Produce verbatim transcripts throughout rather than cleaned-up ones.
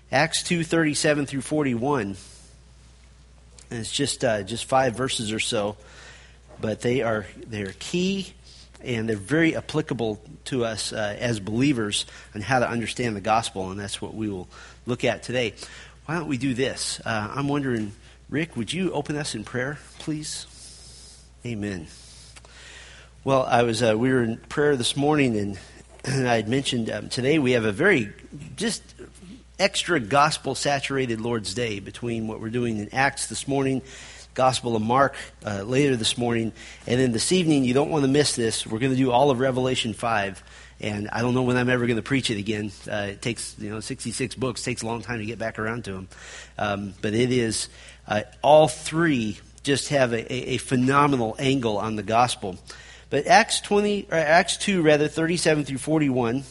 Acts two thirty-seven through forty-one. And it's just uh, just five verses or so, but they are they're key, and they're very applicable to us uh, as believers on how to understand the gospel, and that's what we will look at today. Why don't we do this? Uh, I'm wondering, Rick, would you open us in prayer, please? Amen. Well, I was uh, we were in prayer this morning, and, and I had mentioned um, today we have a very just extra gospel-saturated Lord's Day between what we're doing in Acts this morning, Gospel of Mark uh, later this morning, and then this evening, you don't want to miss this, we're going to do all of Revelation five, and I don't know when I'm ever going to preach it again. Uh, it takes, you know, sixty-six books, takes a long time to get back around to them, um, but it is, uh, all three just have a, a, a phenomenal angle on the gospel. But Acts twenty, or Acts two, rather, thirty-seven through forty-one,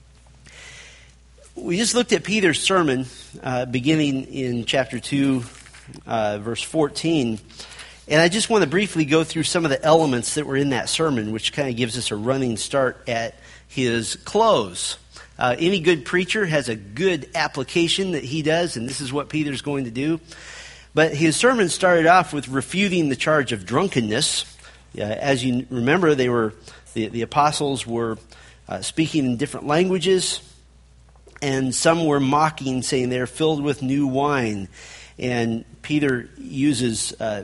we just looked at Peter's sermon, uh, beginning in chapter two, uh, verse fourteen. And I just want to briefly go through some of the elements that were in that sermon, which kind of gives us a running start at his close. Uh, any good preacher has a good application that he does, and this is what Peter's going to do. But his sermon started off with refuting the charge of drunkenness. Uh, as you remember, they were the, the apostles were uh, speaking in different languages. And some were mocking, saying they're filled with new wine. And Peter uses uh,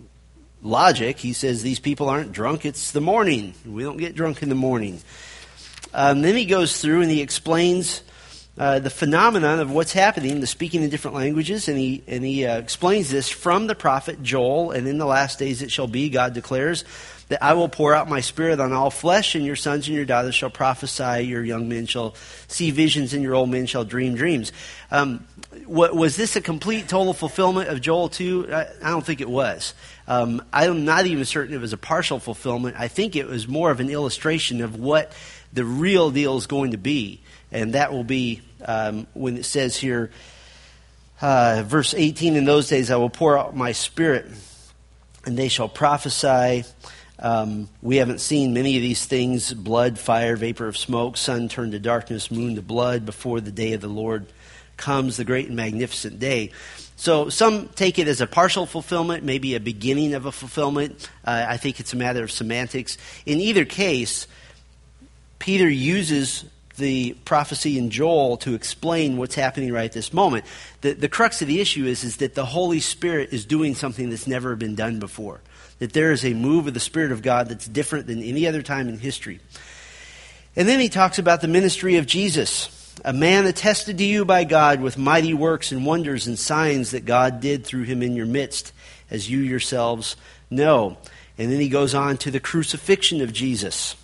logic. He says these people aren't drunk. It's the morning. We don't get drunk in the morning. Um, then he goes through and he explains uh, the phenomenon of what's happening, the speaking in different languages. And he, and he uh, explains this from the prophet Joel. And in the last days it shall be, God declares, that I will pour out my spirit on all flesh, and your sons and your daughters shall prophesy, your young men shall see visions, and your old men shall dream dreams. Um, what, was this a complete, total fulfillment of Joel two? I, I don't think it was. Um, I'm not even certain it was a partial fulfillment. I think it was more of an illustration of what the real deal is going to be. And that will be um, when it says here, uh, verse eighteen, in those days I will pour out my spirit, and they shall prophesy. Um, we haven't seen many of these things: blood, fire, vapor of smoke, sun turned to darkness, moon to blood, before the day of the Lord comes, the great and magnificent day. So some take it as a partial fulfillment, maybe a beginning of a fulfillment. Uh, I think it's a matter of semantics. In either case, Peter uses the prophecy in Joel to explain what's happening right at this moment. The, the crux of the issue is, is that the Holy Spirit is doing something that's never been done before. That there is a move of the Spirit of God that's different than any other time in history. And then he talks about the ministry of Jesus, a man attested to you by God with mighty works and wonders and signs that God did through him in your midst, as you yourselves know. And then he goes on to the crucifixion of Jesus.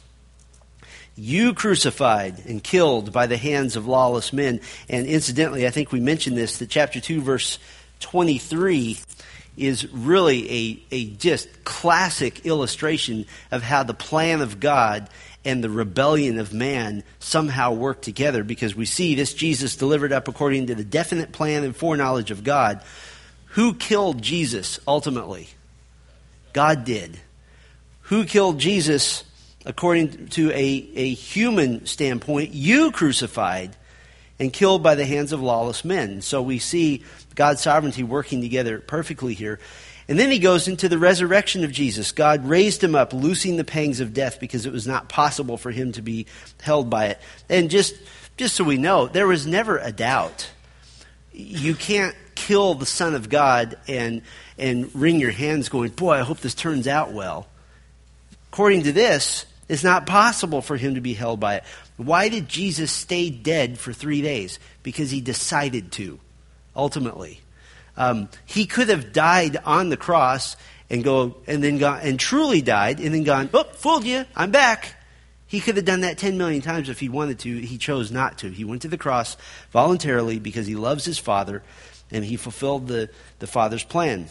You crucified and killed by the hands of lawless men. And incidentally, I think we mentioned this, that chapter two, verse twenty-three is really a, a just classic illustration of how the plan of God and the rebellion of man somehow work together, because we see this Jesus delivered up according to the definite plan and foreknowledge of God. Who killed Jesus ultimately? God did. Who killed Jesus according to a, a human standpoint? You crucified and killed by the hands of lawless men. So we see God's sovereignty working together perfectly here. And then he goes into the resurrection of Jesus. God raised him up, loosing the pangs of death, because it was not possible for him to be held by it. And just, just so we know, there was never a doubt. You can't kill the Son of God and, and wring your hands going, boy, I hope this turns out well. According to this, it's not possible for him to be held by it. Why did Jesus stay dead for three days? Because he decided to, ultimately. Um, he could have died on the cross and go and then gone and truly died and then gone, oh, fooled you, I'm back. He could have done that ten million times if he wanted to. He chose not to. He went to the cross voluntarily because he loves his Father, and he fulfilled the, the Father's plan.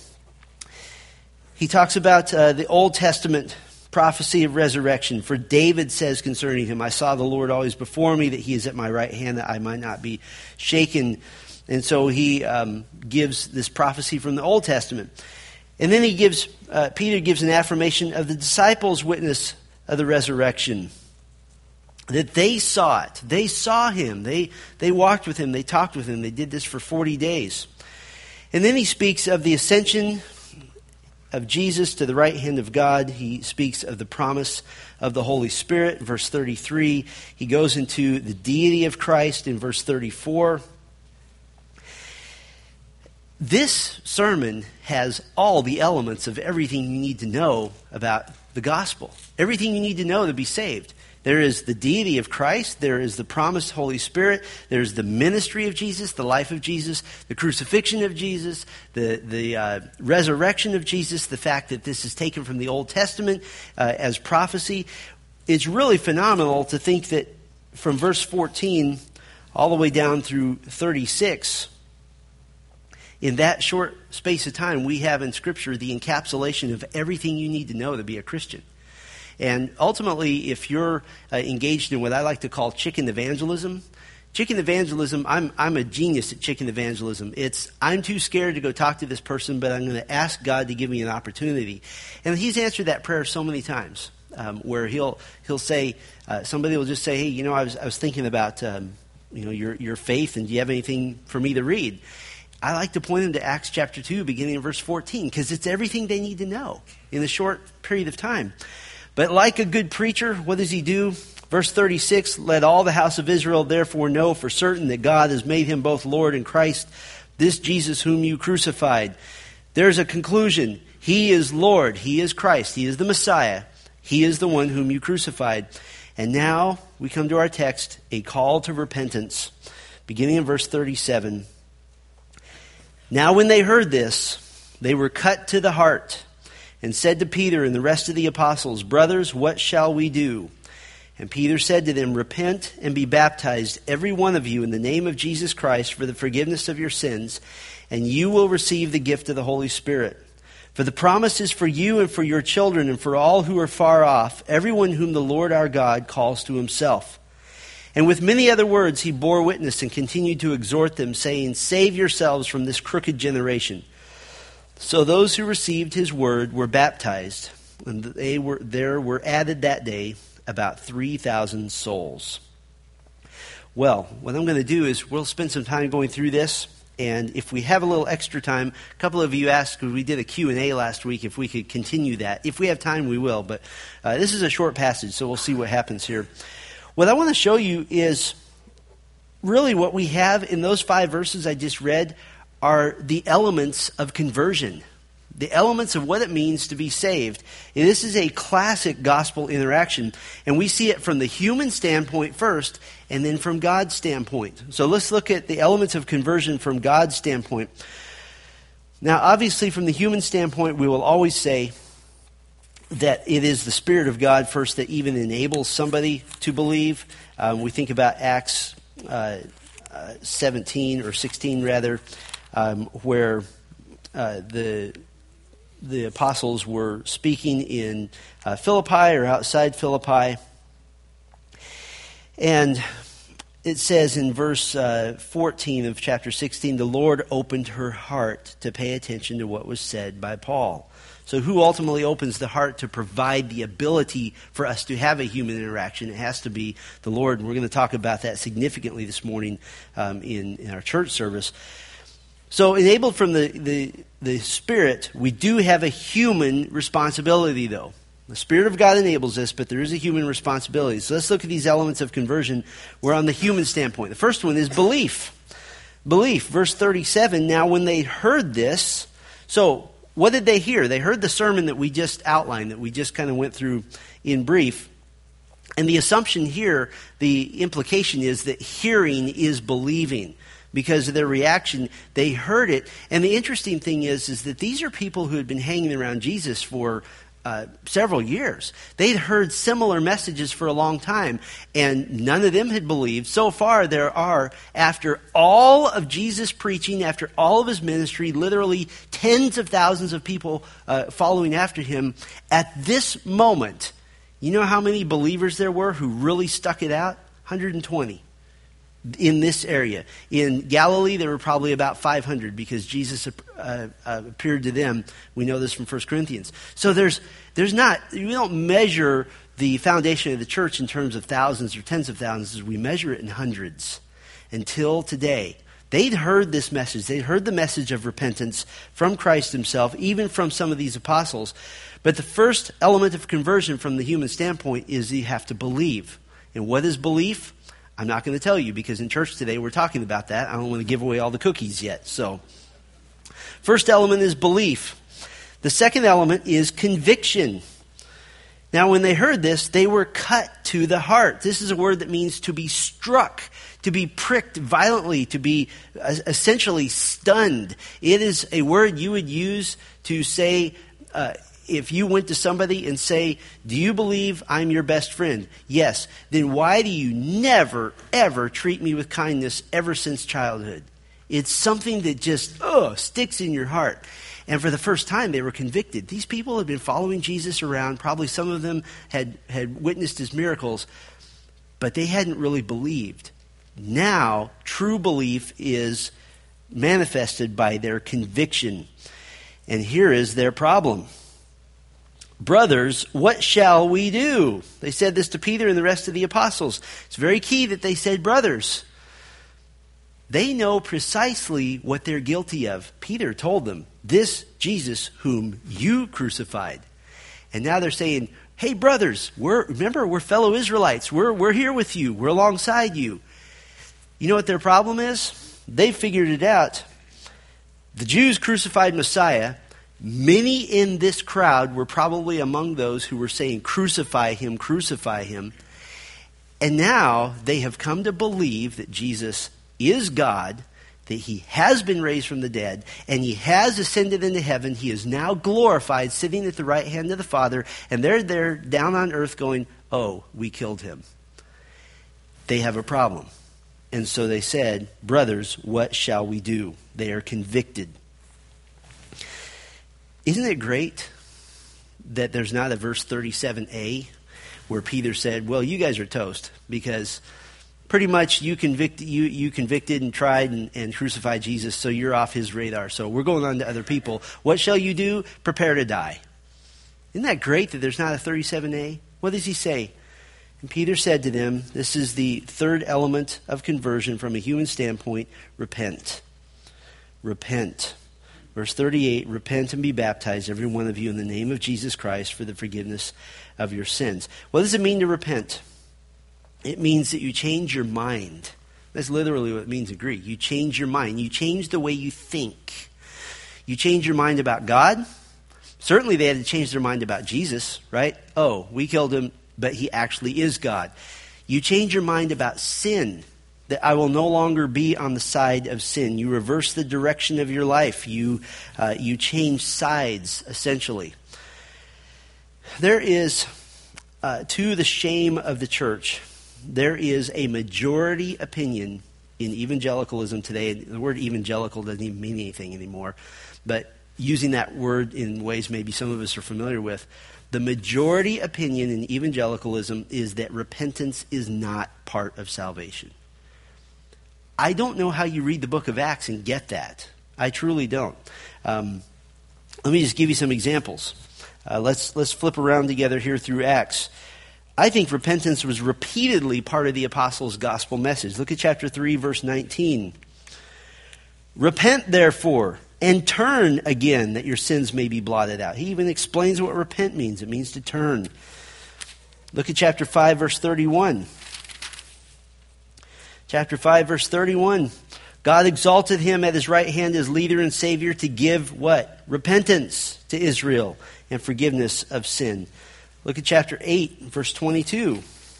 He talks about uh, the Old Testament prophecy of resurrection. For David says concerning him, I saw the Lord always before me, that he is at my right hand, that I might not be shaken. And so he um, gives this prophecy from the Old Testament. And then he gives, uh, Peter gives an affirmation of the disciples' witness of the resurrection. that they saw it. They saw him. They, they walked with him. They talked with him. They did this for forty days. And then he speaks of the ascension of Jesus to the right hand of God. He speaks of the promise of the Holy Spirit. Verse thirty-three, he goes into the deity of Christ in verse thirty-four. This sermon has all the elements of everything you need to know about the gospel. Everything you need to know to be saved. There is the deity of Christ. There is the promised Holy Spirit. There's the ministry of Jesus, the life of Jesus, the crucifixion of Jesus, the, the uh, resurrection of Jesus, the fact that this is taken from the Old Testament uh, as prophecy. It's really phenomenal to think that from verse fourteen all the way down through thirty-six, in that short space of time, we have in Scripture the encapsulation of everything you need to know to be a Christian. And ultimately, if you're uh, engaged in what I like to call chicken evangelism, chicken evangelism, I'm I'm a genius at chicken evangelism. It's, I'm too scared to go talk to this person, but I'm going to ask God to give me an opportunity. And he's answered that prayer so many times, um, where he'll he'll say, uh, somebody will just say, hey, you know, I was I was thinking about um, you know your your faith, and do you have anything for me to read? I like to point them to Acts chapter two, beginning in verse fourteen, because it's everything they need to know in a short period of time. But like a good preacher, what does he do? Verse thirty-six, let all the house of Israel therefore know for certain that God has made him both Lord and Christ, this Jesus whom you crucified. There's a conclusion. He is Lord. He is Christ. He is the Messiah. He is the one whom you crucified. And now we come to our text, a call to repentance, beginning in verse thirty-seven. Now when they heard this, they were cut to the heart, and said to Peter and the rest of the apostles, brothers, what shall we do? And Peter said to them, repent and be baptized, every one of you, in the name of Jesus Christ for the forgiveness of your sins, and you will receive the gift of the Holy Spirit. For the promise is for you and for your children and for all who are far off, everyone whom the Lord our God calls to himself. And with many other words he bore witness and continued to exhort them, saying, save yourselves from this crooked generation. So those who received his word were baptized, and they were there were added that day about three thousand souls. Well, what I'm going to do is we'll spend some time going through this, and if we have a little extra time, a couple of you asked, we did a Q and A last week, if we could continue that. If we have time, we will, but uh, this is a short passage, so we'll see what happens here. What I want to show you is really what we have in those five verses I just read are the elements of conversion, the elements of what it means to be saved. And this is a classic gospel interaction, and we see it from the human standpoint first, and then from God's standpoint. So let's look at the elements of conversion from God's standpoint. Now, obviously, from the human standpoint, we will always say that it is the Spirit of God first that even enables somebody to believe. Um, we think about Acts uh, uh, seventeen or sixteen rather, Um, where uh, the the apostles were speaking in uh, Philippi or outside Philippi. And it says in verse uh, fourteen of chapter sixteen, the Lord opened her heart to pay attention to what was said by Paul. So who ultimately opens the heart to provide the ability for us to have a human interaction? It has to be the Lord. And we're going to talk about that significantly this morning um, in, in our church service. So enabled from the, the, the Spirit, we do have a human responsibility, though. The Spirit of God enables us, but there is a human responsibility. So let's look at these elements of conversion. We're on the human standpoint. The first one is belief. Belief, verse thirty-seven, now when they heard this, so what did they hear? They heard the sermon that we just outlined, that we just kind of went through in brief. And the assumption here, the implication is that hearing is believing. Because of their reaction, they heard it. And the interesting thing is, is that these are people who had been hanging around Jesus for uh, several years. They'd heard similar messages for a long time, and none of them had believed. So far, there are, after all of Jesus' preaching, after all of his ministry, literally tens of thousands of people uh, following after him, at this moment, you know how many believers there were who really stuck it out? one hundred twenty. In this area. In Galilee, there were probably about five hundred because Jesus uh, uh, appeared to them. We know this from First Corinthians. So there's there's not, we don't measure the foundation of the church in terms of thousands or tens of thousands is we measure it in hundreds until today. They'd heard this message. They'd heard the message of repentance from Christ himself, even from some of these apostles. But the first element of conversion from the human standpoint is you have to believe. And what is belief? I'm not going to tell you, because in church today we're talking about that. I don't want to give away all the cookies yet. So, first element is belief. The second element is conviction. Now, when they heard this, they were cut to the heart. This is a word that means to be struck, to be pricked violently, to be essentially stunned. It is a word you would use to say, uh, if you went to somebody and say, do you believe I'm your best friend? Yes. Then why do you never, ever treat me with kindness ever since childhood? It's something that just, oh, sticks in your heart. And for the first time, they were convicted. These people had been following Jesus around. Probably some of them had, had witnessed his miracles, but they hadn't really believed. Now, true belief is manifested by their conviction. And here is their problem. Brothers, what shall we do? They said this to Peter and the rest of the apostles. It's very key that they said brothers. They know precisely what they're guilty of. Peter told them, this Jesus whom you crucified. And now they're saying, hey brothers, we're, remember we're fellow Israelites. We're, we're here with you. We're alongside you. You know what their problem is? They figured it out. The Jews crucified Messiah. Many in this crowd were probably among those who were saying, crucify him, crucify him. And now they have come to believe that Jesus is God, that he has been raised from the dead, and he has ascended into heaven. He is now glorified, sitting at the right hand of the Father, and they're there down on earth going, oh, we killed him. They have a problem. And so they said, brothers, what shall we do? They are convicted. Isn't it great that there's not a verse thirty-seven a where Peter said, well, you guys are toast, because pretty much you convicted, you, you convicted and tried and, and crucified Jesus, so you're off his radar. So we're going on to other people. What shall you do? Prepare to die. Isn't that great that there's not a thirty-seven a? What does he say? And Peter said to them, this is the third element of conversion from a human standpoint, repent. Repent. Verse thirty-eight, repent and be baptized, every one of you, in the name of Jesus Christ for the forgiveness of your sins. What does it mean to repent? It means that you change your mind. That's literally what it means in Greek. You change your mind. You change the way you think. You change your mind about God. Certainly they had to change their mind about Jesus, right? Oh, we killed him, but he actually is God. You change your mind about sin, that I will no longer be on the side of sin. You reverse the direction of your life. You, uh, you change sides, essentially. There is, uh, to the shame of the church, there is a majority opinion in evangelicalism today. The word evangelical doesn't even mean anything anymore, but using that word in ways maybe some of us are familiar with, the majority opinion in evangelicalism is that repentance is not part of salvation. I don't know how you read the book of Acts and get that. I truly don't. Um, let me just give you some examples. Uh, let's let's flip around together here through Acts. I think repentance was repeatedly part of the apostles' gospel message. Look at chapter three, verse nineteen. Repent, therefore, and turn again, that your sins may be blotted out. He even explains what repent means. It means to turn. Look at chapter five, verse thirty-one. Chapter five, verse thirty-one. God exalted him at his right hand as leader and savior to give what? Repentance to Israel and forgiveness of sin. Look at chapter eight, verse twenty-two.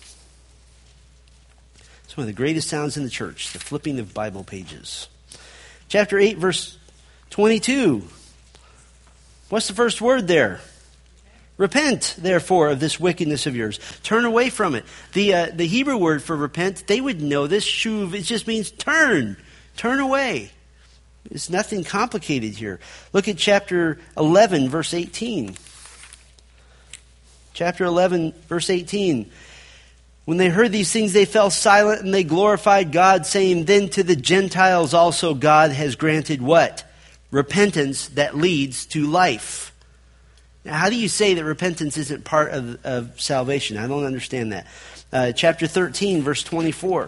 It's one of the greatest sounds in the church, the flipping of Bible pages. Chapter eight, verse twenty-two. What's the first word there? Repent, therefore, of this wickedness of yours. Turn away from it. The uh, the Hebrew word for repent, they would know this. Shuv, it just means turn. Turn away. It's nothing complicated here. Look at chapter eleven, verse eighteen. Chapter eleven, verse eighteen. When they heard these things, they fell silent and they glorified God, saying, then to the Gentiles also God has granted what? Repentance that leads to life. Now, how do you say that repentance isn't part of, of salvation? I don't understand that. Uh, chapter thirteen, verse twenty-four.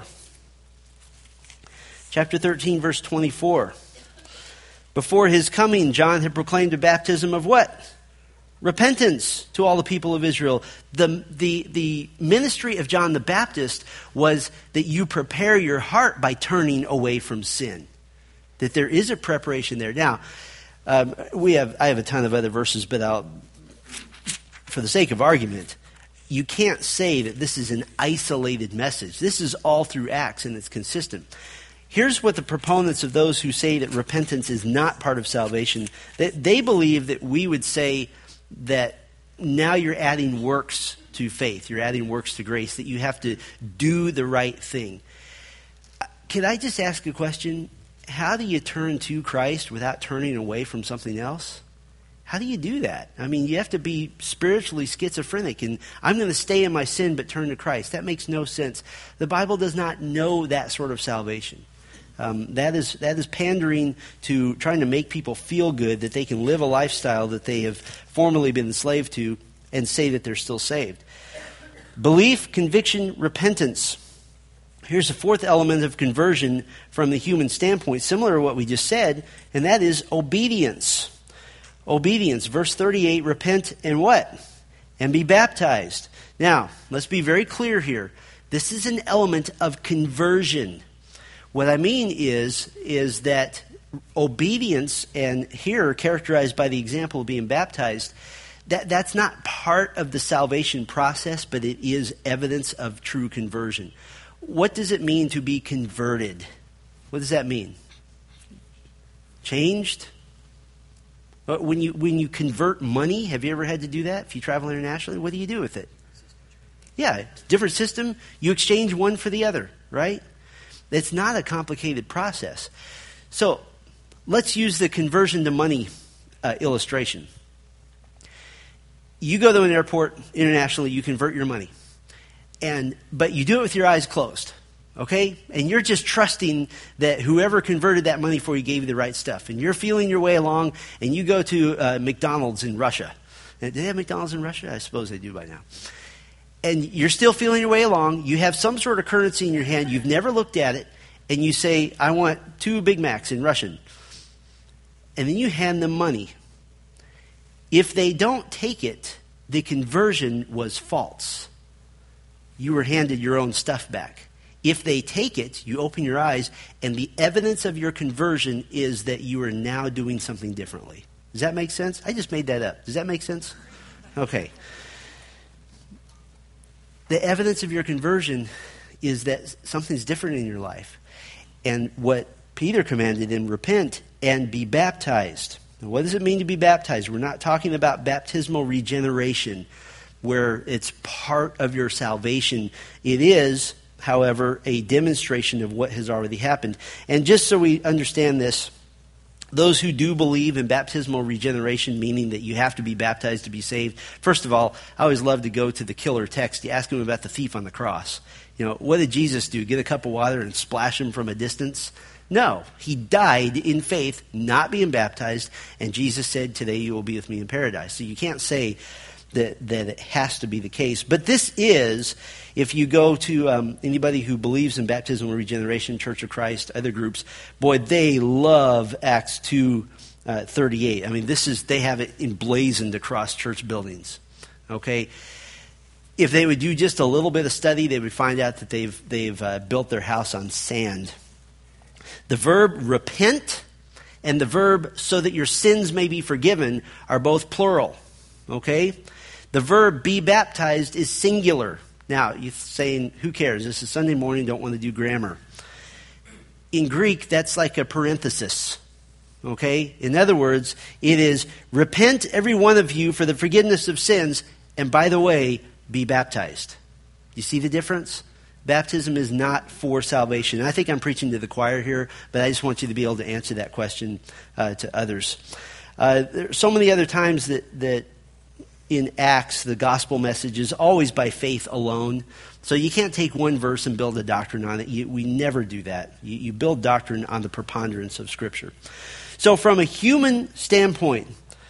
Chapter thirteen, verse twenty-four. Before his coming, John had proclaimed a baptism of what? Repentance to all the people of Israel. The, the, the ministry of John the Baptist was that you prepare your heart by turning away from sin. That there is a preparation there. Now, um, we have I have a ton of other verses, but I'll, for the sake of argument, you can't say that this is an isolated message. This is all through Acts, and it's consistent. Here's what the proponents of those who say that repentance is not part of salvation, that they believe that we would say that now you're adding works to faith, you're adding works to grace, that you have to do the right thing. Can I just ask a question? How do you turn to Christ without turning away from something else? How do you do that? I mean, you have to be spiritually schizophrenic, and I'm going to stay in my sin but turn to Christ. That makes no sense. The Bible does not know that sort of salvation. Um, that is that is pandering to trying to make people feel good that they can live a lifestyle that they have formerly been enslaved to and say that they're still saved. Belief, conviction, repentance. Here's the fourth element of conversion from the human standpoint, similar to what we just said, and that is obedience. Obedience. Verse thirty-eight, repent and what? And be baptized. Now, let's be very clear here. This is an element of conversion. What I mean is, is that obedience, and here characterized by the example of being baptized, that, that's not part of the salvation process, but it is evidence of true conversion. What does it mean to be converted? What does that mean? Changed? When you when you convert money, have you ever had to do that? If you travel internationally, what do you do with it? Yeah, different system. You exchange one for the other, right? It's not a complicated process. So let's use the conversion to money uh, illustration. You go to an airport internationally, you convert your money. And but you do it with your eyes closed, okay? And you're just trusting that whoever converted that money for you gave you the right stuff. And you're feeling your way along, and you go to uh, McDonald's in Russia. Do they have McDonald's in Russia? I suppose they do by now. And you're still feeling your way along. You have some sort of currency in your hand. You've never looked at it. And you say, I want two Big Macs in Russian. And then you hand them money. If they don't take it, the conversion was false. You were handed your own stuff back. If they take it, you open your eyes, and the evidence of your conversion is that you are now doing something differently. Does that make sense? I just made that up. Does that make sense? Okay. The evidence of your conversion is that something's different in your life. And what Peter commanded him, repent and be baptized. Now, what does it mean to be baptized? We're not talking about baptismal regeneration, where it's part of your salvation. It is, however, a demonstration of what has already happened. And just so we understand this, those who do believe in baptismal regeneration, meaning that you have to be baptized to be saved, first of all, I always love to go to the killer text. You ask him about the thief on the cross. You know, what did Jesus do? Get a cup of water and splash him from a distance? No, he died in faith, not being baptized, and Jesus said, today you will be with me in paradise. So you can't say that, that it has to be the case. But this is, if you go to um, anybody who believes in baptismal regeneration, Church of Christ, other groups, boy, they love Acts two thirty-eight. I mean, this is, they have it emblazoned across church buildings. Okay? If they would do just a little bit of study, they would find out that they've, they've uh, built their house on sand. The verb repent and the verb so that your sins may be forgiven are both plural. Okay? The verb be baptized is singular. Now, you're saying, who cares? This is Sunday morning, don't want to do grammar. In Greek, that's like a parenthesis. Okay? In other words, it is repent every one of you for the forgiveness of sins, and by the way, be baptized. You see the difference? Baptism is not for salvation. I think I'm preaching to the choir here, but I just want you to be able to answer that question uh, to others. Uh, there are so many other times that, that in Acts, the gospel message is always by faith alone. So you can't take one verse and build a doctrine on it. You, we never do that. You, you build doctrine on the preponderance of Scripture. So from a human standpoint,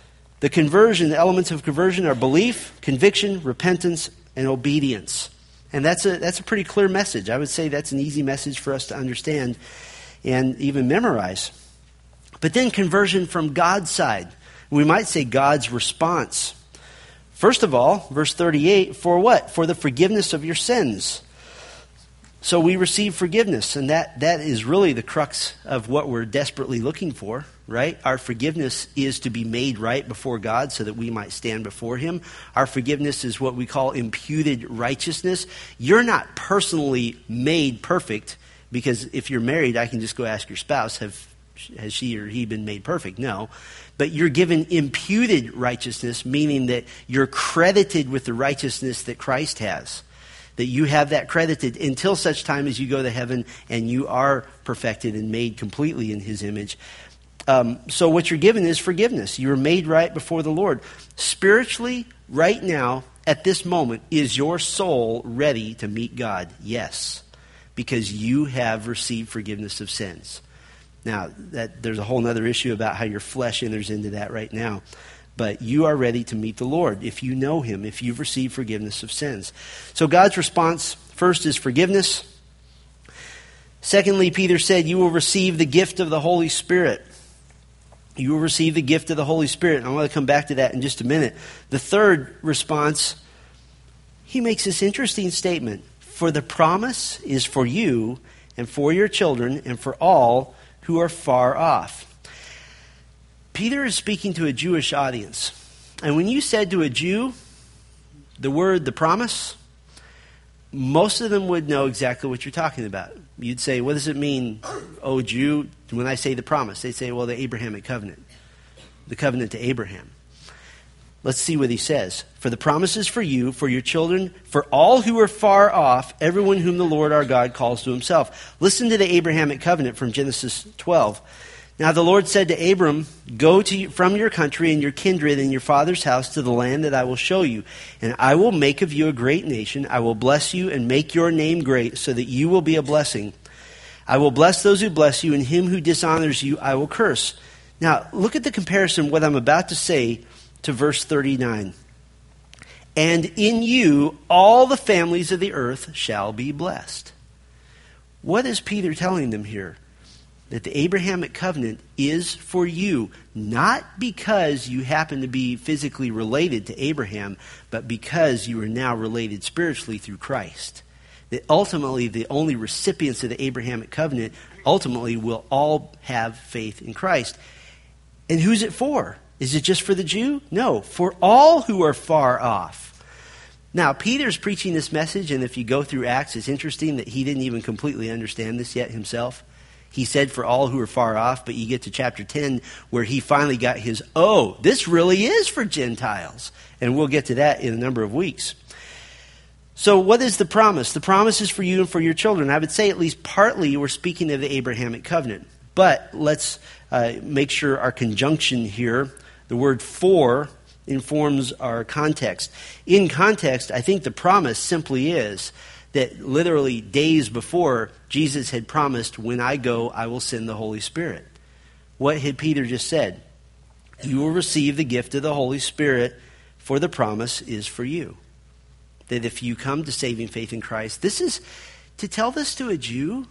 The conversion, the elements of conversion are belief, conviction, repentance, and obedience. And that's a that's a pretty clear message. I would say that's an easy message for us to understand and even memorize. But then conversion from God's side. We might say God's response. First of all, verse thirty-eight, for what? For the forgiveness of your sins. So we receive forgiveness, and that, that is really the crux of what we're desperately looking for, right? Our forgiveness is to be made right before God so that we might stand before Him. Our forgiveness is what we call imputed righteousness. You're not personally made perfect, because if you're married, I can just go ask your spouse, have has she or he been made perfect? No. But you're given imputed righteousness, meaning that you're credited with the righteousness that Christ has. That you have that credited until such time as you go to heaven and you are perfected and made completely in His image. Um, so what you're given is forgiveness. You are made right before the Lord. Spiritually, right now, at this moment, is your soul ready to meet God? Yes. Because you have received forgiveness of sins. Now, that there's a whole other issue about how your flesh enters into that right now. But you are ready to meet the Lord if you know Him, if you've received forgiveness of sins. So God's response, first, is forgiveness. Secondly, Peter said, you will receive the gift of the Holy Spirit. You will receive the gift of the Holy Spirit. And I want to come back to that in just a minute. The third response, he makes this interesting statement. For the promise is for you and for your children and for all who are far off. Peter is speaking to a Jewish audience. And when you said to a Jew the word, the promise, most of them would know exactly what you're talking about. You'd say, what does it mean, oh Jew, when I say the promise? They'd say, well, the Abrahamic covenant. The covenant to Abraham. Let's see what he says. For the promise is for you, for your children, for all who are far off, everyone whom the Lord our God calls to Himself. Listen to the Abrahamic covenant from Genesis twelve. Now the Lord said to Abram, go to, from your country and your kindred and your father's house to the land that I will show you. And I will make of you a great nation. I will bless you and make your name great so that you will be a blessing. I will bless those who bless you, and him who dishonors you I will curse. Now look at the comparison, what I'm about to say, to verse thirty-nine. And in you all the families of the earth shall be blessed. What is Peter telling them here? That the Abrahamic covenant is for you, not because you happen to be physically related to Abraham, but because you are now related spiritually through Christ. That ultimately the only recipients of the Abrahamic covenant ultimately will all have faith in Christ. And who's it for? Is it just for the Jew? No, for all who are far off. Now, Peter's preaching this message, and if you go through Acts, it's interesting that he didn't even completely understand this yet himself. He said for all who are far off, but you get to chapter ten where he finally got his, oh, this really is for Gentiles. And we'll get to that in a number of weeks. So what is the promise? The promise is for you and for your children. I would say at least partly we're speaking of the Abrahamic covenant. But let's uh, make sure our conjunction here, the word for, informs our context. In context, I think the promise simply is that literally days before, Jesus had promised, when I go, I will send the Holy Spirit. What had Peter just said? You will receive the gift of the Holy Spirit, for the promise is for you. That if you come to saving faith in Christ, this is, to tell this to a Jew,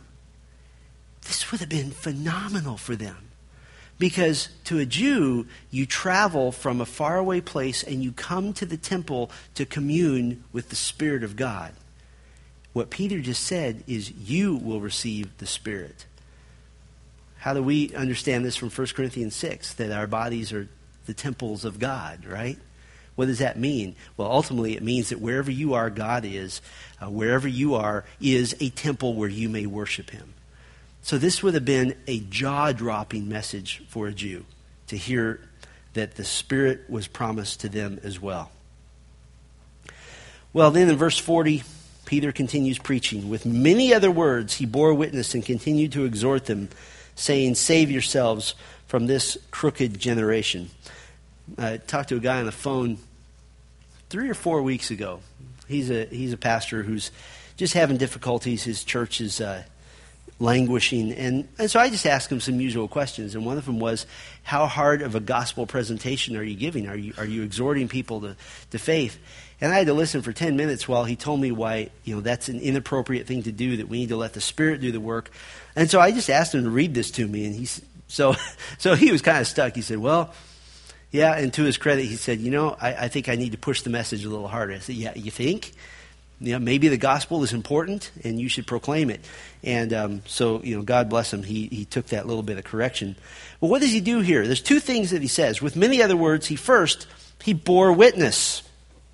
this would have been phenomenal for them. Because to a Jew, you travel from a faraway place and you come to the temple to commune with the Spirit of God. What Peter just said is you will receive the Spirit. How do we understand this from First Corinthians six? That our bodies are the temples of God, right? What does that mean? Well, ultimately it means that wherever you are, God is. Uh, wherever you are is a temple where you may worship Him. So this would have been a jaw-dropping message for a Jew to hear that the Spirit was promised to them as well. Well, then in verse forty, Peter continues preaching. With many other words, he bore witness and continued to exhort them, saying, save yourselves from this crooked generation. I talked to a guy on the phone three or four weeks ago. He's a he's a pastor who's just having difficulties. His church is uh, languishing. And, and so I just asked him some usual questions. And one of them was, how hard of a gospel presentation are you giving? Are you, are you exhorting people to, to faith? And I had to listen for ten minutes while he told me why, you know, that's an inappropriate thing to do, that we need to let the Spirit do the work. And so I just asked him to read this to me. And he, so, so he was kind of stuck. He said, well, yeah. And to his credit, he said, you know, I, I think I need to push the message a little harder. I said, yeah, you think? You know, maybe the gospel is important and you should proclaim it. And um, so, you know, God bless him. He, he took that little bit of correction. But what does he do here? There's two things that he says. With many other words, he first, he bore witness.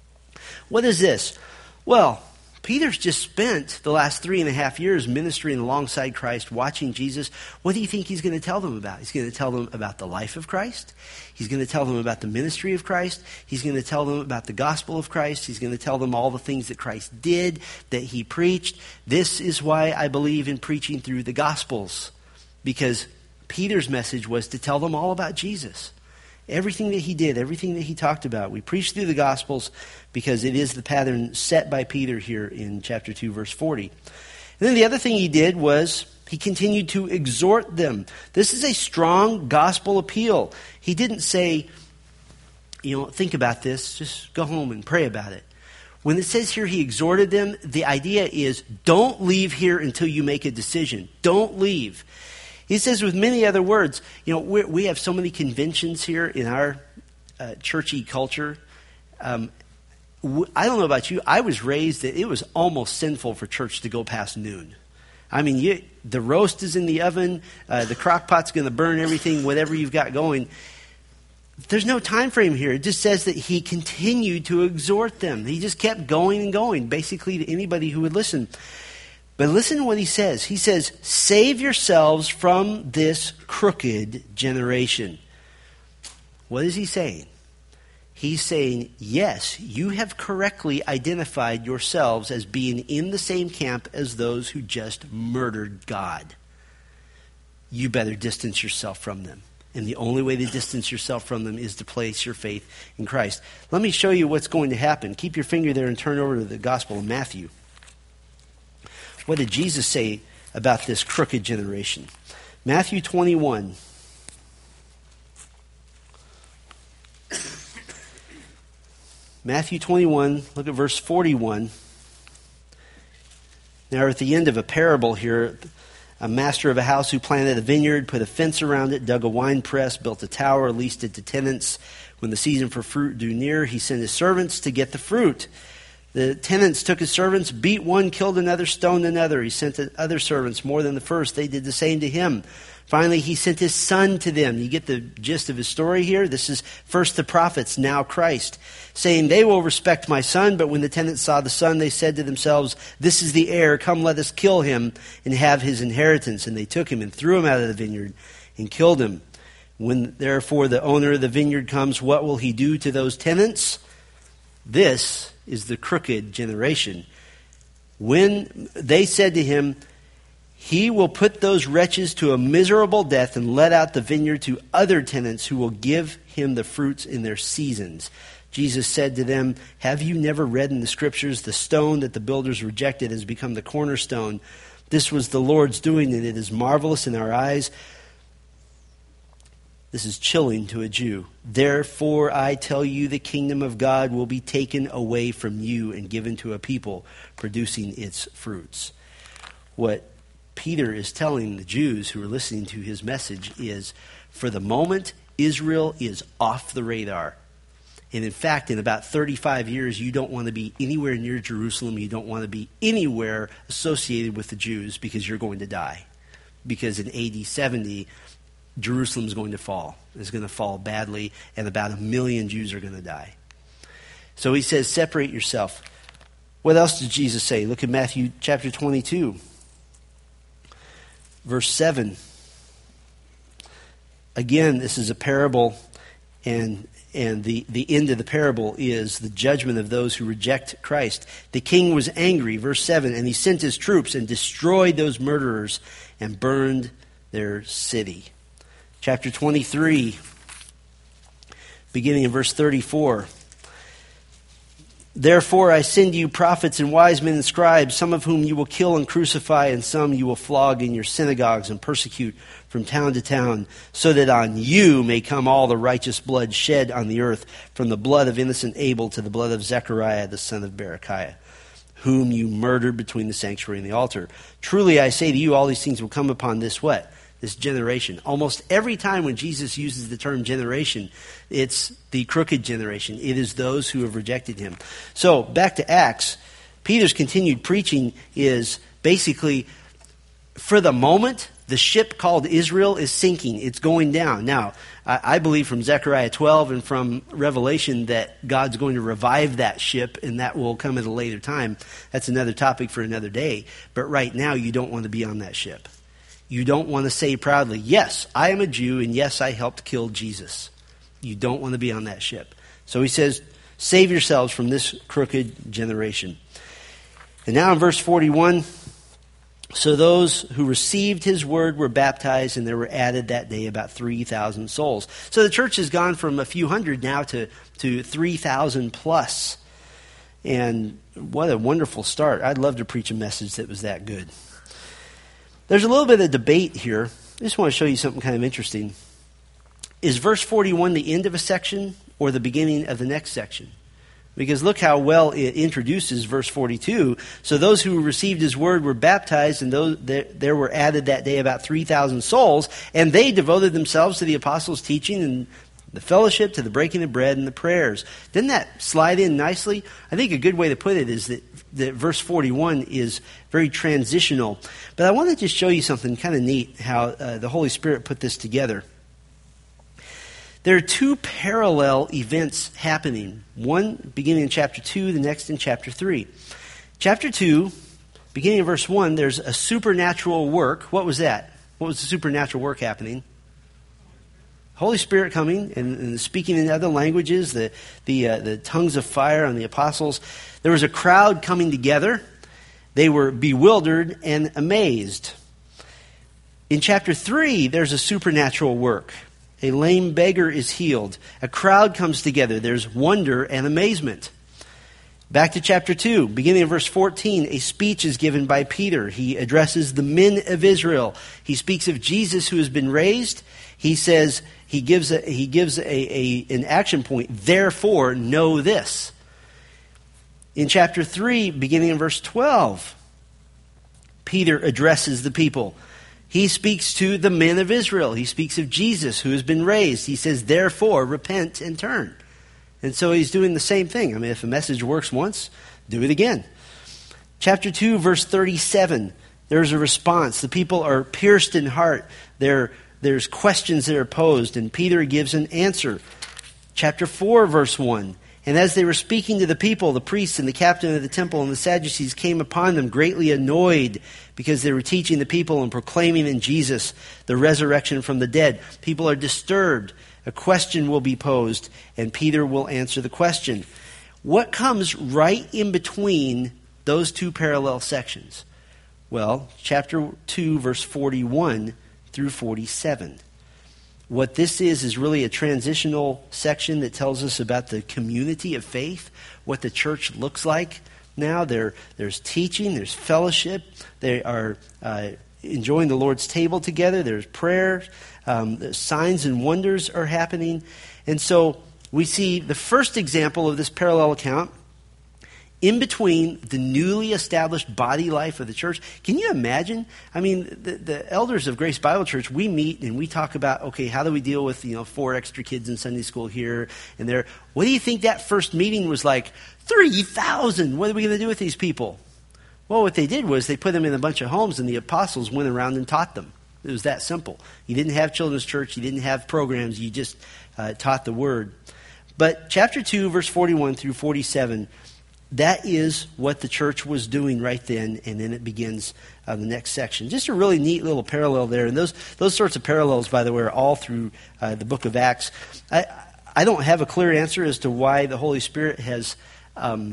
What is this? Well, Peter's just spent the last three and a half years ministering alongside Christ, watching Jesus. What do you think he's going to tell them about? He's going to tell them about the life of Christ. He's going to tell them about the ministry of Christ. He's going to tell them about the gospel of Christ. He's going to tell them all the things that Christ did, that he preached. This is why I believe in preaching through the Gospels, because Peter's message was to tell them all about Jesus. Everything that he did, everything that he talked about. We preach through the Gospels because it is the pattern set by Peter here in chapter two, verse forty. And then the other thing he did was he continued to exhort them. This is a strong gospel appeal. He didn't say, you know, think about this, just go home and pray about it. When it says here he exhorted them, the idea is don't leave here until you make a decision. Don't leave. He says with many other words, you know, we we have so many conventions here in our uh, churchy culture. Um, w- I don't know about you. I was raised that it was almost sinful for church to go past noon. I mean, you, the roast is in the oven. Uh, the crock pot's going to burn everything, whatever you've got going. There's no time frame here. It just says that he continued to exhort them. He just kept going and going, basically to anybody who would listen. But listen to what he says. He says, save yourselves from this crooked generation. What is he saying? He's saying, yes, you have correctly identified yourselves as being in the same camp as those who just murdered God. You better distance yourself from them. And the only way to distance yourself from them is to place your faith in Christ. Let me show you what's going to happen. Keep your finger there and turn over to the Gospel of Matthew. What did Jesus say about this crooked generation? Matthew twenty-one. Matthew twenty-one, look at verse forty-one. Now, at the end of a parable here, a master of a house who planted a vineyard, put a fence around it, dug a wine press, built a tower, leased it to tenants. When the season for fruit drew near, he sent his servants to get the fruit. The tenants took his servants, beat one, killed another, stoned another. He sent other servants more than the first. They did the same to him. Finally, he sent his son to them. You get the gist of his story here? This is first the prophets, now Christ, saying, they will respect my son. But when the tenants saw the son, they said to themselves, this is the heir. Come, let us kill him and have his inheritance. And they took him and threw him out of the vineyard and killed him. When therefore the owner of the vineyard comes, what will he do to those tenants? This is the crooked generation. When they said to him, he will put those wretches to a miserable death and let out the vineyard to other tenants who will give him the fruits in their seasons. Jesus said to them, have you never read in the scriptures, the stone that the builders rejected has become the cornerstone? This was the Lord's doing, and it is marvelous in our eyes. This is chilling to a Jew. Therefore, I tell you, the kingdom of God will be taken away from you and given to a people producing its fruits. What Peter is telling the Jews who are listening to his message is, for the moment, Israel is off the radar. And in fact, in about thirty-five years, you don't want to be anywhere near Jerusalem. You don't want to be anywhere associated with the Jews because you're going to die. Because in A D seventy, Jerusalem is going to fall. It's going to fall badly, and about a million Jews are going to die. So he says, separate yourself. What else did Jesus say? Look at Matthew chapter twenty-two, verse seven. Again, this is a parable, and and the, the end of the parable is the judgment of those who reject Christ. The king was angry, verse seven, and he sent his troops and destroyed those murderers and burned their city. Chapter twenty-three, beginning in verse thirty-four. Therefore I send you prophets and wise men and scribes, some of whom you will kill and crucify, and some you will flog in your synagogues and persecute from town to town, so that on you may come all the righteous blood shed on the earth, from the blood of innocent Abel to the blood of Zechariah the son of Berechiah, whom you murdered between the sanctuary and the altar. Truly I say to you, all these things will come upon this what? This generation. Almost every time when Jesus uses the term generation, it's the crooked generation. It is those who have rejected him. So, back to Acts, Peter's continued preaching is basically, for the moment, the ship called Israel is sinking. It's going down. Now, I, I believe from Zechariah twelve and from Revelation that God's going to revive that ship, and that will come at a later time. That's another topic for another day. But right now, you don't want to be on that ship. You don't want to say proudly, yes, I am a Jew, and yes, I helped kill Jesus. You don't want to be on that ship. So he says, save yourselves from this crooked generation. And now in verse forty-one, so those who received his word were baptized, and there were added that day about three thousand souls. So the church has gone from a few hundred now to, to three thousand plus. And what a wonderful start. I'd love to preach a message that was that good. There's a little bit of debate here. I just want to show you something kind of interesting. Is verse forty-one the end of a section or the beginning of the next section? Because look how well it introduces verse forty-two. So those who received his word were baptized, and those, there, there were added that day about three thousand souls, and they devoted themselves to the apostles' teaching and the fellowship, to the breaking of bread and the prayers. Didn't that slide in nicely? I think a good way to put it is that, that verse forty-one is very transitional. But I want to just show you something kind of neat, how uh, the Holy Spirit put this together. There are two parallel events happening. One beginning in chapter two, the next in chapter three. Chapter two, beginning in verse one, there's a supernatural work. What was that? What was the supernatural work happening? Holy Spirit coming and, and speaking in other languages, the the, uh, the tongues of fire on the apostles. There was a crowd coming together. They were bewildered and amazed. In chapter three, there's a supernatural work. A lame beggar is healed. A crowd comes together. There's wonder and amazement. Back to chapter two, beginning in verse fourteen, a speech is given by Peter. He addresses the men of Israel. He speaks of Jesus who has been raised. He says, he gives a, he gives a, a, an action point. Therefore, know this. In chapter three, beginning in verse twelve, Peter addresses the people. He speaks to the men of Israel. He speaks of Jesus who has been raised. He says, therefore, repent and turn. And so he's doing the same thing. I mean, if a message works once, do it again. Chapter two, verse thirty-seven, there's a response. The people are pierced in heart. There, there's questions that are posed, and Peter gives an answer. Chapter four, verse one, and as they were speaking to the people, the priests and the captain of the temple and the Sadducees came upon them greatly annoyed because they were teaching the people and proclaiming in Jesus the resurrection from the dead. People are disturbed. A question will be posed, and Peter will answer the question. What comes right in between those two parallel sections? Well, chapter two, verse forty-one through forty-seven. What this is is really a transitional section that tells us about the community of faith, what the church looks like now. There, there's teaching, there's fellowship, they are uh, enjoying the Lord's table together, there's prayer, um, signs and wonders are happening. And so we see the first example of this parallel account in between the newly established body life of the church. Can you imagine? I mean, the, the elders of Grace Bible Church, we meet and we talk about, okay, how do we deal with, you know, four extra kids in Sunday school here and there? What do you think that first meeting was like? three thousand! What are we going to do with these people? Well, what they did was they put them in a bunch of homes, and the apostles went around and taught them. It was that simple. You didn't have children's church. You didn't have programs. You just uh, taught the word. But chapter two, verse forty-one through forty-seven, that is what the church was doing right then, and then it begins uh, the next section. Just a really neat little parallel there. And those those sorts of parallels, by the way, are all through uh, the book of Acts. I, I don't have a clear answer as to why the Holy Spirit has um,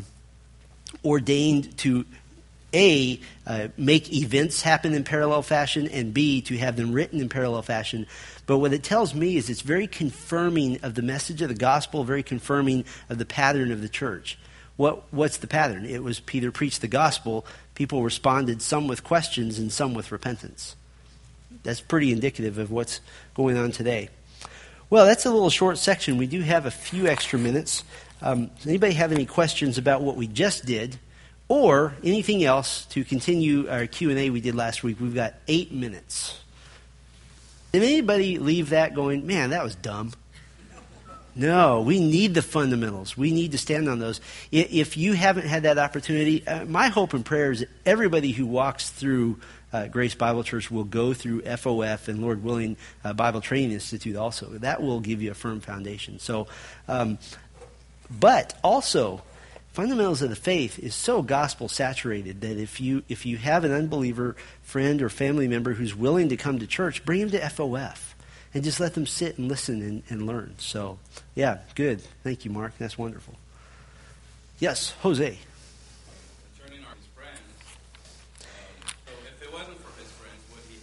ordained to, A, uh, make events happen in parallel fashion, and B, to have them written in parallel fashion. But what it tells me is it's very confirming of the message of the gospel, very confirming of the pattern of the church. what what's the pattern? It was Peter preached the gospel. People responded, some with questions and some with repentance. That's pretty indicative of what's going on today. Well, that's a little short section. We do have a few extra minutes. Um, does anybody have any questions about what we just did or anything else to continue our Q and A we did last week? We've got eight minutes. Did anybody leave that going, man, that was dumb? No, we need the fundamentals. We need to stand on those. If you haven't had that opportunity, uh, my hope and prayer is that everybody who walks through uh, Grace Bible Church will go through F O F and, Lord willing, uh, Bible Training Institute also. That will give you a firm foundation. So, um, but also, fundamentals of the faith is so gospel saturated that if you if you have an unbeliever friend or family member who's willing to come to church, bring them to F O F. And just let them sit and listen and, and learn. So, yeah, good. Thank you, Mark. That's wonderful. Yes, Jose. Concerning our his friends, um, so if it wasn't for his friends, would he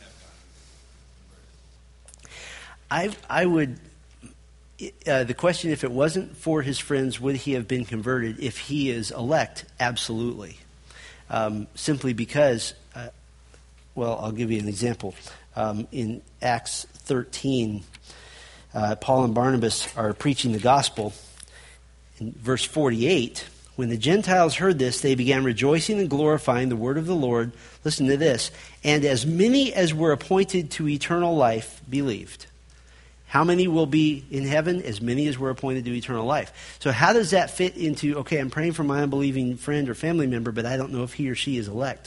have gotten converted? I I would. Uh, the question, if it wasn't for his friends, would he have been converted? If he is elect, absolutely. Um, simply because, uh, well, I'll give you an example. Um, in Acts thirteen, uh, Paul and Barnabas are preaching the gospel. In verse forty-eight, when the Gentiles heard this, they began rejoicing and glorifying the word of the Lord. Listen to this. And as many as were appointed to eternal life believed. How many will be in heaven? As many as were appointed to eternal life. So how does that fit into, okay, I'm praying for my unbelieving friend or family member, but I don't know if he or she is elect.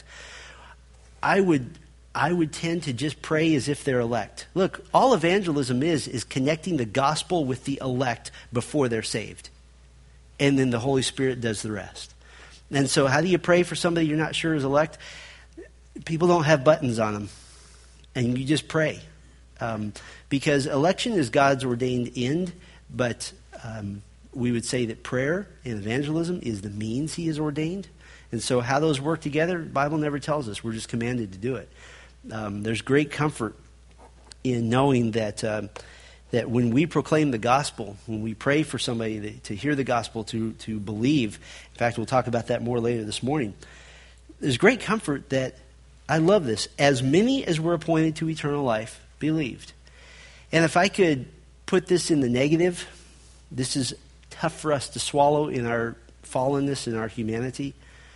I would... I would tend to just pray as if they're elect. Look, all evangelism is, is connecting the gospel with the elect before they're saved. And then the Holy Spirit does the rest. And so how do you pray for somebody you're not sure is elect? People don't have buttons on them. And you just pray. Um, because election is God's ordained end, but um, we would say that prayer and evangelism is the means he has ordained. And so how those work together, the Bible never tells us. We're just commanded to do it. Um, there's great comfort in knowing that um, that when we proclaim the gospel, when we pray for somebody to, to hear the gospel, to, to believe, in fact, we'll talk about that more later this morning, there's great comfort that, I love this, as many as were appointed to eternal life believed. And if I could put this in the negative, this is tough for us to swallow in our fallenness, in our humanity.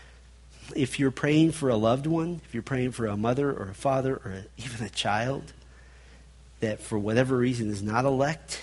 If you're praying for a loved one, if you're praying for a mother or a father or a, even a child that for whatever reason is not elect,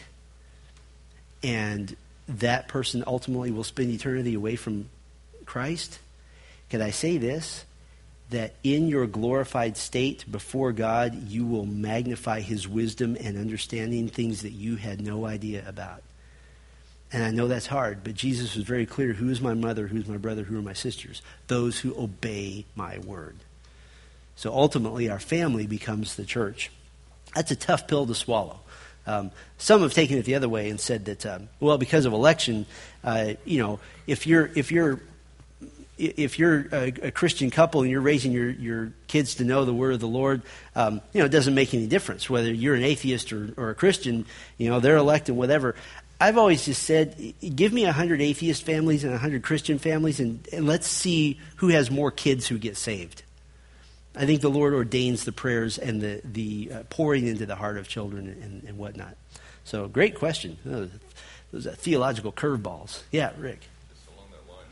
and that person ultimately will spend eternity away from Christ, can I say this? That in your glorified state before God, you will magnify his wisdom and understanding things that you had no idea about. And I know that's hard, but Jesus was very clear. Who is my mother? Who is my brother? Who are my sisters? Those who obey my word. So ultimately, our family becomes the church. That's a tough pill to swallow. Um, some have taken it the other way and said that, um, well, because of election, uh, you know, if you're if you're if you're a, a Christian couple and you're raising your, your kids to know the word of the Lord, um, you know, it doesn't make any difference whether you're an atheist or, or a Christian. You know, they're elected, whatever. I've always just said, give me a hundred atheist families and a hundred Christian families, and, and let's see who has more kids who get saved. I think the Lord ordains the prayers and the, the uh, pouring into the heart of children and, and whatnot. So, great question. Those, those are theological curveballs. Yeah, Rick. Just along that line.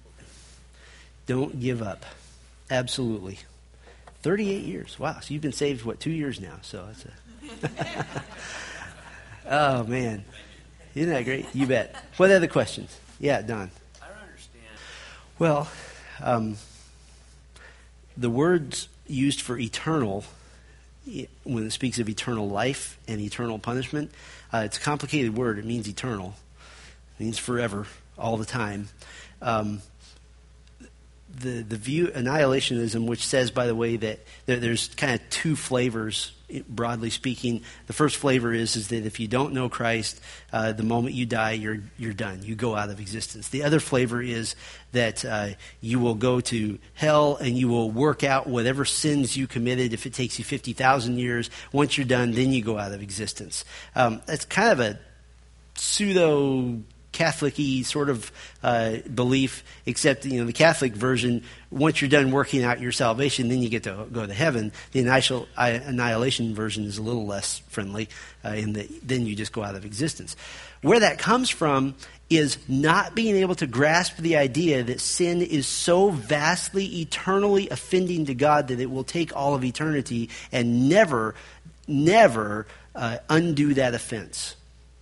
Don't give up. Absolutely. thirty-eight years. Wow. So you've been saved, what, two years now? So that's a... Oh, man. Isn't that great? You bet. What other questions? Yeah, Don. I don't understand. Well, um, the words used for eternal, when it speaks of eternal life and eternal punishment, uh, it's a complicated word. It means eternal. It means forever, all the time. Um, the the view annihilationism, which says, by the way, that there, there's kind of two flavors, broadly speaking. The first flavor is is that if you don't know Christ, uh, the moment you die, you're you're done. You go out of existence. The other flavor is that uh, you will go to hell and you will work out whatever sins you committed. If it takes you fifty thousand years, once you're done, then you go out of existence. Um, that's kind of a pseudo Catholic-y sort of uh, belief, except, you know, the Catholic version, once you're done working out your salvation, then you get to go to heaven. The annihil- annihilation version is a little less friendly, uh, in that then you just go out of existence. Where that comes from is not being able to grasp the idea that sin is so vastly, eternally offending to God that it will take all of eternity and never, never uh, undo that offense.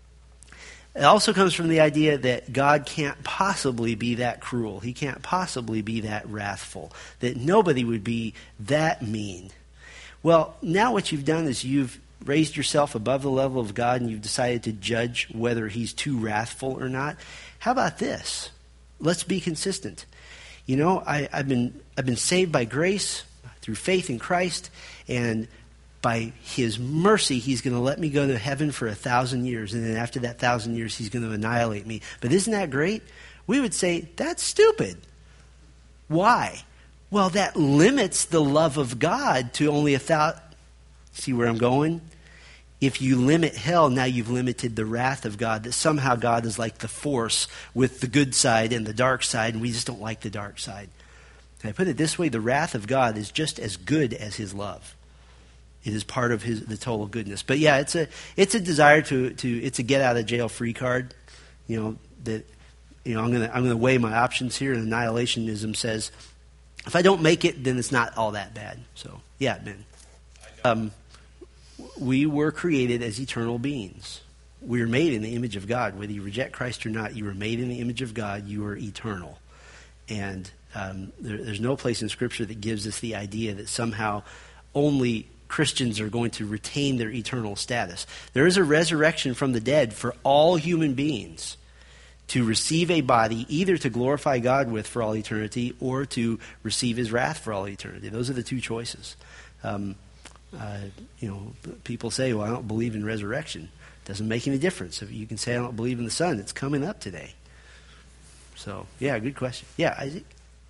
It also comes from the idea that God can't possibly be that cruel. He can't possibly be that wrathful. That nobody would be that mean. Well, now what you've done is you've raised yourself above the level of God and you've decided to judge whether he's too wrathful or not. How about this? Let's be consistent. You know, I, I've been I've been saved by grace through faith in Christ, and by his mercy, he's going to let me go to heaven for a thousand years. And then after that thousand years, he's going to annihilate me. But isn't that great? We would say, that's stupid. Why? Well, that limits the love of God to only a thousand. See where I'm going? If you limit hell, now you've limited the wrath of God. That somehow God is like the force with the good side and the dark side, and we just don't like the dark side. Can I put it this way? The wrath of God is just as good as his love. It is part of his the total goodness. But yeah, it's a it's a desire to to it's a get out of jail free card. You know that you know I'm gonna I'm gonna weigh my options here. And annihilationism says if I don't make it, then it's not all that bad. So yeah, Ben. Um, we were created as eternal beings. We were made in the image of God. Whether you reject Christ or not, you were made in the image of God. You are eternal, and um, there, there's no place in Scripture that gives us the idea that somehow only Christians are going to retain their eternal status. There is a resurrection from the dead for all human beings to receive a body either to glorify God with for all eternity or to receive his wrath for all eternity. Those are the two choices. Um, uh, you know, people say, well, I don't believe in resurrection. Doesn't make any difference. If you can say I don't believe in the Son, it's coming up today. So, yeah, good question. Yeah, Isaac?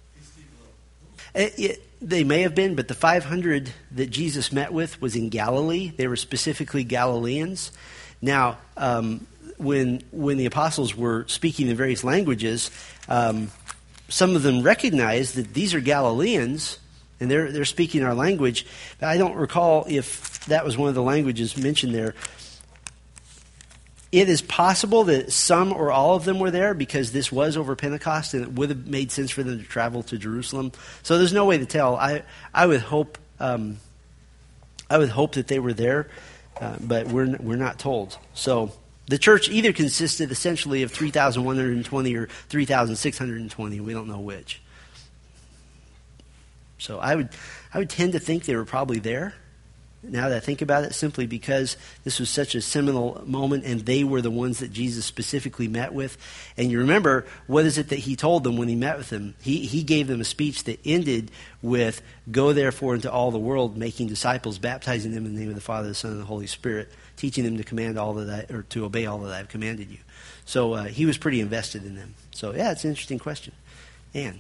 It, it, they may have been, but the five hundred that Jesus met with was in Galilee. They were specifically Galileans. Now, um, when when the apostles were speaking the various languages, um, some of them recognized that these are Galileans, and they're they're speaking our language. But I don't recall if that was one of the languages mentioned there. It is possible that some or all of them were there because this was over Pentecost and it would have made sense for them to travel to Jerusalem. So there's no way to tell. I I would hope um, I would hope that they were there, uh, but we're we're not told. So the church either consisted essentially of three thousand one hundred twenty or three thousand six hundred twenty. We don't know which. So I would I would tend to think they were probably there. Now that I think about it, simply because this was such a seminal moment and they were the ones that Jesus specifically met with. And you remember, what is it that he told them when he met with them? He he gave them a speech that ended with, go therefore into all the world, making disciples, baptizing them in the name of the Father, the Son, and the Holy Spirit, teaching them to command all that I, or to obey all that I have commanded you. So uh, he was pretty invested in them. So yeah, it's an interesting question. Ann.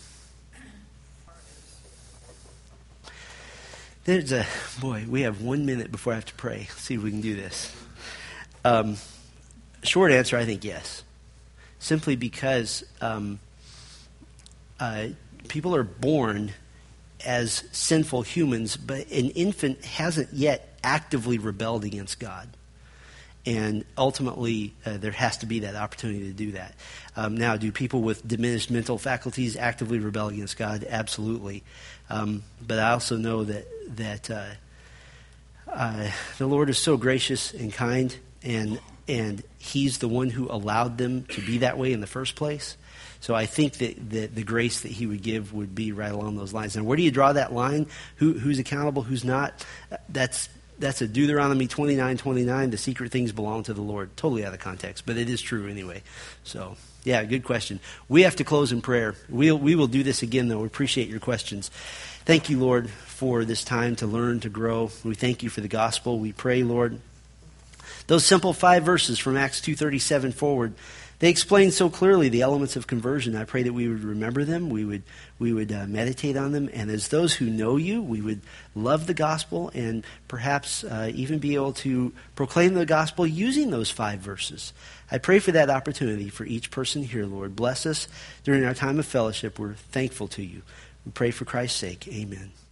There's a, boy, we have one minute before I have to pray. Let's see if we can do this. Um, short answer, I think yes. Simply because um, uh, people are born as sinful humans, but an infant hasn't yet actively rebelled against God. And ultimately, uh, there has to be that opportunity to do that. Um, now, do people with diminished mental faculties actively rebel against God? Absolutely. Um, but I also know that that uh, uh, the Lord is so gracious and kind, and and He's the one who allowed them to be that way in the first place. So I think that, that the grace that He would give would be right along those lines. And where do you draw that line? Who, who's accountable? Who's not? That's that's a Deuteronomy twenty-nine twenty-nine. The secret things belong to the Lord. Totally out of context, but it is true anyway. So. Yeah, good question. We have to close in prayer. We'll, we will do this again, though. We appreciate your questions. Thank you, Lord, for this time to learn, to grow. We thank you for the gospel. We pray, Lord, those simple five verses from Acts two thirty-seven forward, They explain so clearly the elements of conversion. I pray that we would remember them, we would we would uh, meditate on them, and as those who know you, we would love the gospel and perhaps uh, even be able to proclaim the gospel using those five verses. I pray for that opportunity for each person here, Lord. Bless us during our time of fellowship. We're thankful to you. We pray for Christ's sake. Amen.